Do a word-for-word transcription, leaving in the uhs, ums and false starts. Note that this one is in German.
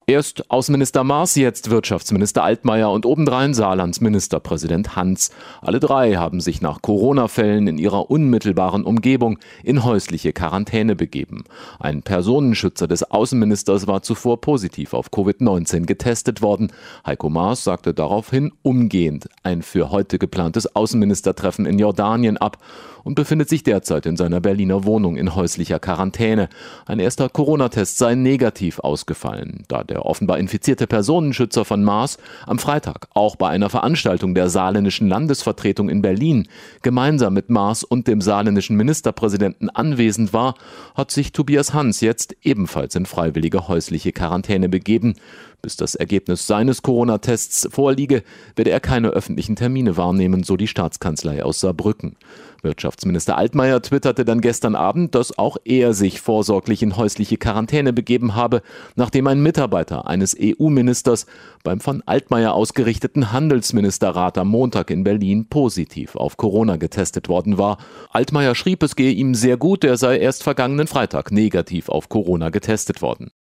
Erst Außenminister Maas, jetzt Wirtschaftsminister Altmaier und obendrein Saarlands Ministerpräsident Hans. Alle drei haben sich nach Corona-Fällen in ihrer unmittelbaren Umgebung in häusliche Quarantäne begeben. Ein Personenschützer des Außenministers war zuvor positiv auf Covid neunzehn getestet worden. Heiko Maas sagte daraufhin umgehend ein für heute geplantes Außenministertreffen in Jordanien ab und befindet sich derzeit in seiner Berliner Wohnung in häuslicher Quarantäne. Ein erster Corona-Test sei negativ ausgefallen, da der offenbar infizierte Personenschützer von Maas am Freitag auch bei einer Veranstaltung der saarländischen Landesvertretung in Berlin gemeinsam mit Maas und dem saarländischen Ministerpräsidenten anwesend war, hat sich Tobias Hans jetzt ebenfalls in freiwillige häusliche Quarantäne begeben. Bis das Ergebnis seines Corona-Tests vorliege, werde er keine öffentlichen Termine wahrnehmen, so die Staatskanzlei aus Saarbrücken. Wirtschaftsminister Altmaier twitterte dann gestern Abend, dass auch er sich vorsorglich in häusliche Quarantäne begeben habe, nachdem ein Mitarbeiter eines E U-Ministers beim von Altmaier ausgerichteten Handelsministerrat am Montag in Berlin positiv auf Corona getestet worden war. Altmaier schrieb, es gehe ihm sehr gut, er sei erst vergangenen Freitag negativ auf Corona getestet worden.